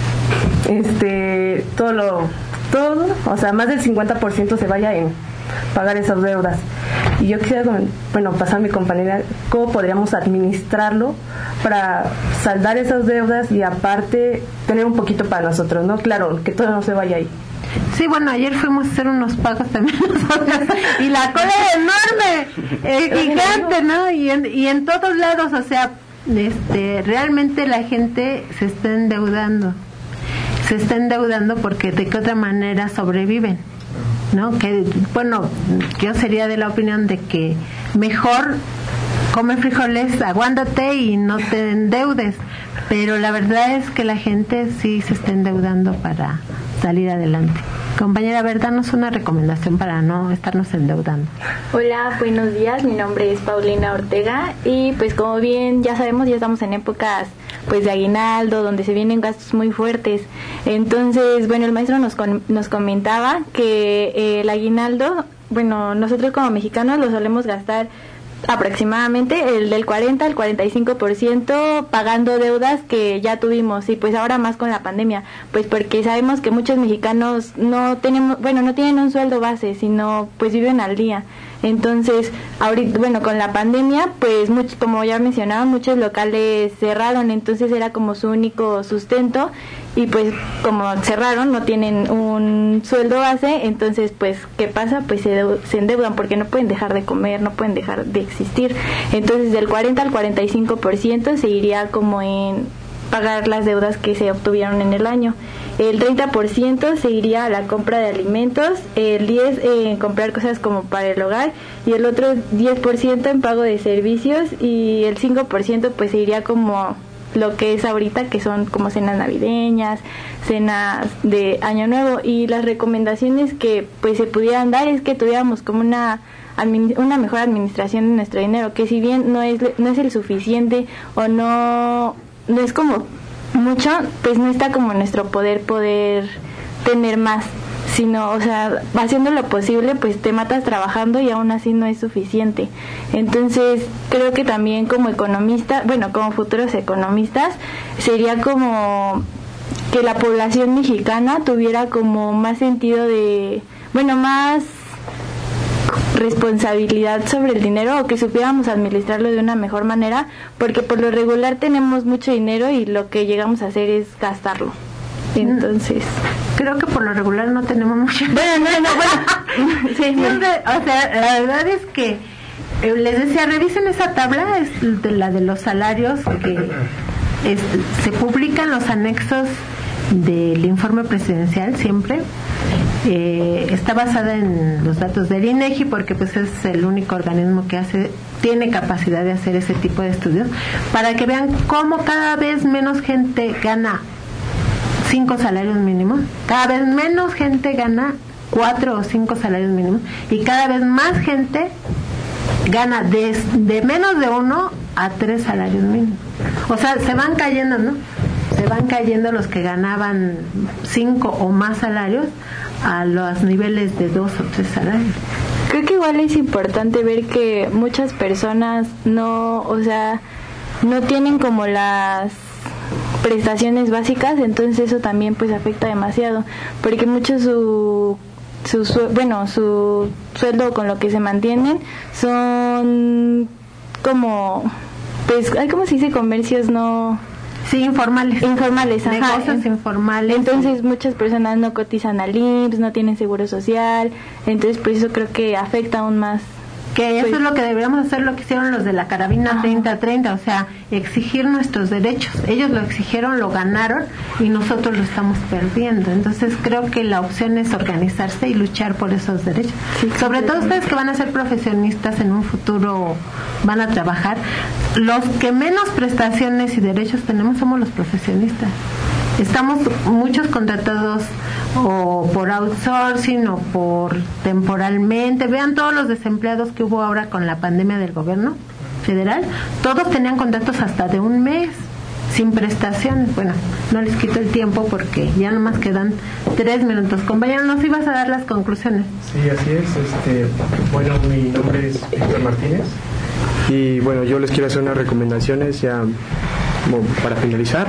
este todo lo todo, o sea, más del cincuenta por ciento se vaya en pagar esas deudas. Y yo quisiera, bueno, pasar a mi compañera cómo podríamos administrarlo para saldar esas deudas y aparte tener un poquito para nosotros, ¿no? Claro, que todo no se vaya ahí. Sí, bueno, ayer fuimos a hacer unos pagos también nosotros, y la cola enorme, eh, gigante, ¿no? Y en, y en todos lados, o sea, este, realmente la gente se está endeudando, se está endeudando porque de qué otra manera sobreviven, ¿no? Que, bueno, yo sería de la opinión de que mejor come frijoles, aguántate y no te endeudes, pero la verdad es que la gente sí se está endeudando para salir adelante. Compañera, a ver, danos una recomendación para no estarnos endeudando. Hola, buenos días, mi nombre es Paulina Ortega y pues como bien ya sabemos, ya estamos en épocas pues de aguinaldo, donde se vienen gastos muy fuertes. Entonces, bueno, el maestro nos, con, nos comentaba que eh, el aguinaldo, bueno, nosotros como mexicanos lo solemos gastar aproximadamente el del cuarenta al cuarenta y cinco por ciento pagando deudas que ya tuvimos, y pues ahora más con la pandemia, pues porque sabemos que muchos mexicanos no tenemos, bueno, no tienen un sueldo base, sino pues viven al día. Entonces, ahorita, bueno, con la pandemia, pues mucho, como ya mencionaba, muchos locales cerraron, entonces era como su único sustento, y pues como cerraron, no tienen un sueldo base, entonces pues, ¿qué pasa? Pues se, se endeudan porque no pueden dejar de comer, no pueden dejar de existir. Entonces, del cuarenta al cuarenta y cinco por ciento se iría como en pagar las deudas que se obtuvieron en el año. el treinta por ciento se iría a la compra de alimentos, el diez por ciento en comprar cosas como para el hogar y el otro diez por ciento en pago de servicios y el cinco por ciento pues se iría como lo que es ahorita, que son como cenas navideñas, cenas de Año Nuevo. Y las recomendaciones que pues se pudieran dar es que tuviéramos como una una mejor administración de nuestro dinero, que si bien no es no es el suficiente o no no es como mucho, pues no está como en nuestro poder poder tener más, sino, o sea, haciendo lo posible, pues te matas trabajando y aún así no es suficiente. Entonces, creo que también como economista, bueno, como futuros economistas, sería como que la población mexicana tuviera como más sentido de, bueno, más responsabilidad sobre el dinero, o que supiéramos administrarlo de una mejor manera, porque por lo regular tenemos mucho dinero y lo que llegamos a hacer es gastarlo. Entonces, creo que por lo regular no tenemos mucho. Bueno, no, no, bueno. Sí, siempre, o sea, la verdad es que eh, les decía, revisen esa tabla, es de la de los salarios que es, se publican los anexos del informe presidencial siempre. Eh, está basada en los datos del INEGI porque pues es el único organismo que hace tiene capacidad de hacer ese tipo de estudios, para que vean cómo cada vez menos gente gana cinco salarios mínimos, cada vez menos gente gana cuatro o cinco salarios mínimos y cada vez más gente gana de, de menos de uno a tres salarios mínimos. O sea, se van cayendo, ¿no? Se van cayendo los que ganaban cinco o más salarios a los niveles de dos o tres salarios. Creo que igual es importante ver que muchas personas no, o sea, no tienen como las prestaciones básicas, entonces eso también pues afecta demasiado, porque mucho su su bueno su sueldo con lo que se mantienen son como pues ¿cómo se dice? Comercios no sí informales informales ajá. Negocios informales. Entonces muchas personas no cotizan al I M S S, no tienen seguro social, entonces por eso creo que afecta aún más. Que eso pues, es lo que deberíamos hacer, lo que hicieron los de la carabina treinta treinta, o sea, exigir nuestros derechos. Ellos lo exigieron, lo ganaron y nosotros lo estamos perdiendo. Entonces creo que la opción es organizarse y luchar por esos derechos. Sí, sobre todo ustedes que van a ser profesionistas en un futuro, van a trabajar. Los que menos prestaciones y derechos tenemos somos los profesionistas. Estamos muchos contratados o por outsourcing o por temporalmente. Vean todos los desempleados que hubo ahora con la pandemia del gobierno federal. Todos tenían contratos hasta de un mes sin prestaciones. Bueno, no les quito el tiempo porque ya nomás quedan tres minutos. Compañero, ¿nos ibas a dar las conclusiones? Sí, así es. Este, bueno, mi nombre es Víctor Martínez y bueno, yo les quiero hacer unas recomendaciones ya como para finalizar.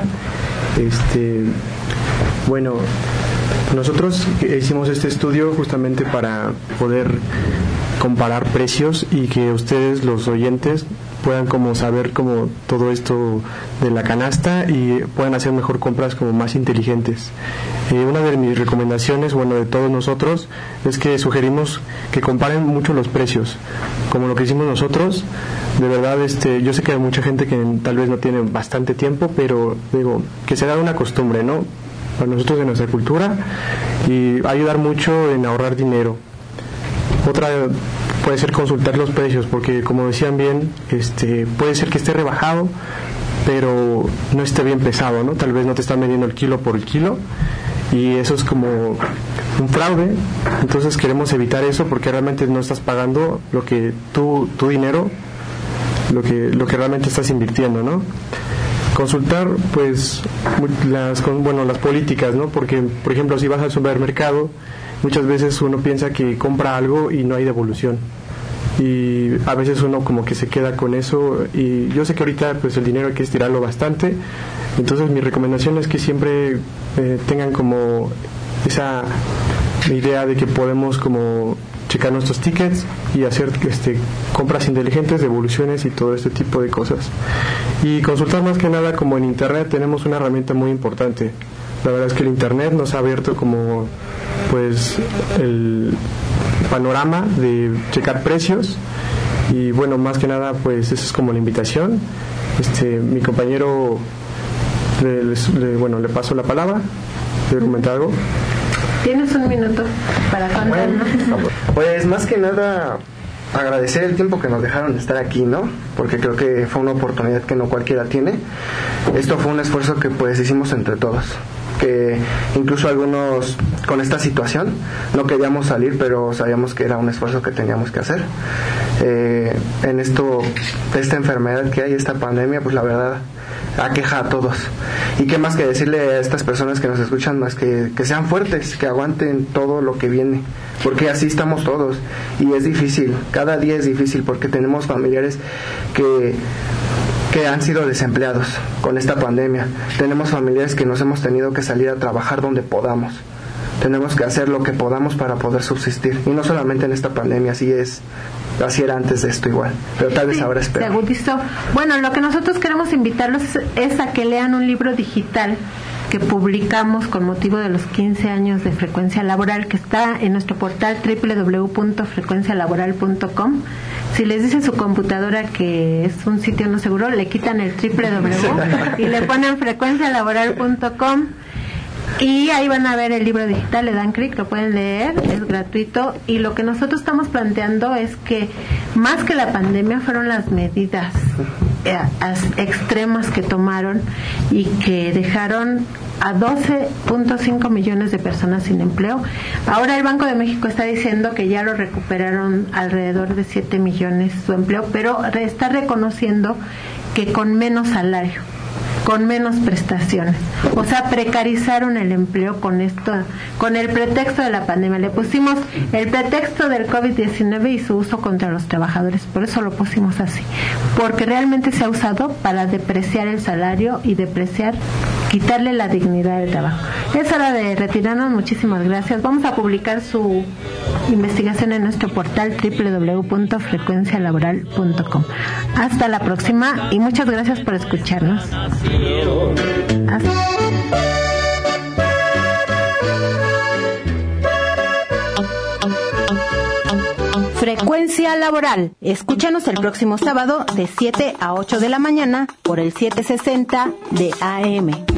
Este, bueno, nosotros hicimos este estudio justamente para poder comparar precios y que ustedes, los oyentes, puedan como saber como todo esto de la canasta y puedan hacer mejor compras como más inteligentes. Eh, una de mis recomendaciones, bueno, de todos nosotros, es que sugerimos que comparen mucho los precios, como lo que hicimos nosotros. De verdad, este, yo sé que hay mucha gente que tal vez no tiene bastante tiempo, pero digo, que se haga una costumbre, ¿no? Para nosotros de nuestra cultura y ayudar mucho en ahorrar dinero. Otra puede ser consultar los precios, porque como decían bien, este, puede ser que esté rebajado, pero no esté bien pesado, ¿no? Tal vez no te están vendiendo el kilo por el kilo y eso es como un fraude. Entonces queremos evitar eso porque realmente no estás pagando lo que tú, tu dinero, lo que lo que realmente estás invirtiendo, ¿no? Consultar pues las bueno las políticas, ¿no? Porque por ejemplo, si vas al supermercado, muchas veces uno piensa que compra algo y no hay devolución. Y a veces uno como que se queda con eso, y yo sé que ahorita pues el dinero hay que estirarlo bastante. Entonces mi recomendación es que siempre eh, tengan como esa idea de que podemos como checar nuestros tickets y hacer este, compras inteligentes, devoluciones y todo este tipo de cosas. Y consultar más que nada como en internet tenemos una herramienta muy importante. La verdad es que el internet nos ha abierto como pues el panorama de checar precios y bueno, más que nada pues eso es como la invitación. Este, mi compañero le, le, bueno, le paso la palabra. ¿quiere comentar algo? Tienes un minuto para contarnos. Bueno, pues más que nada agradecer el tiempo que nos dejaron estar aquí, ¿no? Porque creo que fue una oportunidad que no cualquiera tiene. Esto fue un esfuerzo que pues hicimos entre todos, que incluso algunos con esta situación no queríamos salir, pero sabíamos que era un esfuerzo que teníamos que hacer. Eh, en esto, esta enfermedad que hay, esta pandemia, pues la verdad aqueja a todos. Y qué más que decirle a estas personas que nos escuchan, más que que sean fuertes, que aguanten todo lo que viene, porque así estamos todos. Y es difícil, cada día es difícil, porque tenemos familiares que que han sido desempleados con esta pandemia. Tenemos familiares que nos hemos tenido que salir a trabajar donde podamos. Tenemos que hacer lo que podamos para poder subsistir. Y no solamente en esta pandemia, así es, así era antes de esto igual. Pero tal vez sí, ahora es peor. Se agudizó. Bueno, lo que nosotros queremos invitarlos es a que lean un libro digital que publicamos con motivo de los quince años de Frecuencia Laboral, que está en nuestro portal doble u doble u doble u punto frecuencia laboral punto com. Si les dice su computadora que es un sitio no seguro, le quitan el doble u doble u doble u y le ponen frecuencia laboral punto com. Y ahí van a ver el libro digital, le dan clic, lo pueden leer, es gratuito. Y lo que nosotros estamos planteando es que más que la pandemia fueron las medidas eh, extremas que tomaron y que dejaron a doce punto cinco millones de personas sin empleo. Ahora el Banco de México está diciendo que ya lo recuperaron alrededor de siete millones su empleo, pero está reconociendo que con menos salario, con menos prestaciones, o sea, precarizaron el empleo con esto, con el pretexto de la pandemia. Le pusimos el pretexto del covid diecinueve y su uso contra los trabajadores, por eso lo pusimos así, porque realmente se ha usado para depreciar el salario y depreciar, quitarle la dignidad del trabajo. Es hora de retirarnos, muchísimas gracias. Vamos a publicar su investigación en nuestro portal doble u doble u doble u punto frecuencia laboral punto com. Hasta la próxima y muchas gracias por escucharnos. Hasta. Frecuencia Laboral. Escúchanos el próximo sábado de siete a ocho de la mañana por el setecientos sesenta de A M.